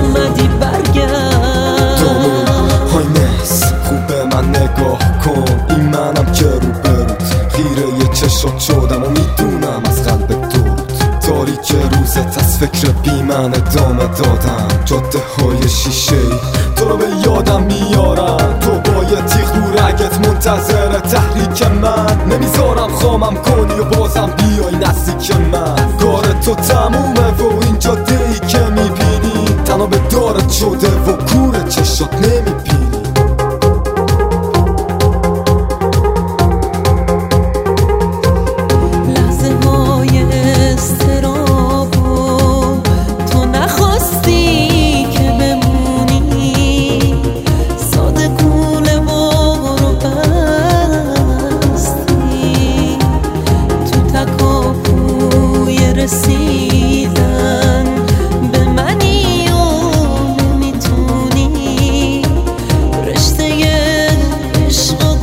اومدی برگرد. هاینس خوب به من نگاه کن، این منم که رو برود خیره چشات شدم و میدونم از قلب دود تاریک روزت از فکر بی من ادامه دادم. جاده های شیشه تو رو به یادم میارم، تو با یه تیغ رو رگت منتظر تحریک من. نمیذارم خامم کنی و بازم بیای نزدیک من. کار تو تمومه و این جاده ای که میبینی تنها به دارت شده و کور چشات نمیبینی. رسیدن به منی و نمیتونی رشته عشق و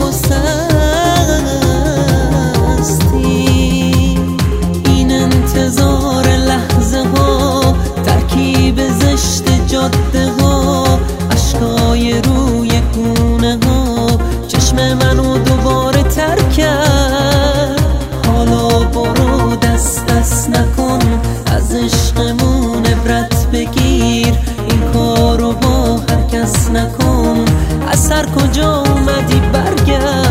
گسستی. این انتظار لحظه ها، ترکیب زشت جاده ها، اشکای روی گونه ها چشم منو دوباره ترک کرد. حالا برو دست دست نکن، از عشقمون عبرت بگیر، این کارو با هر کس نکن. از هر کجا اومدی برگرد.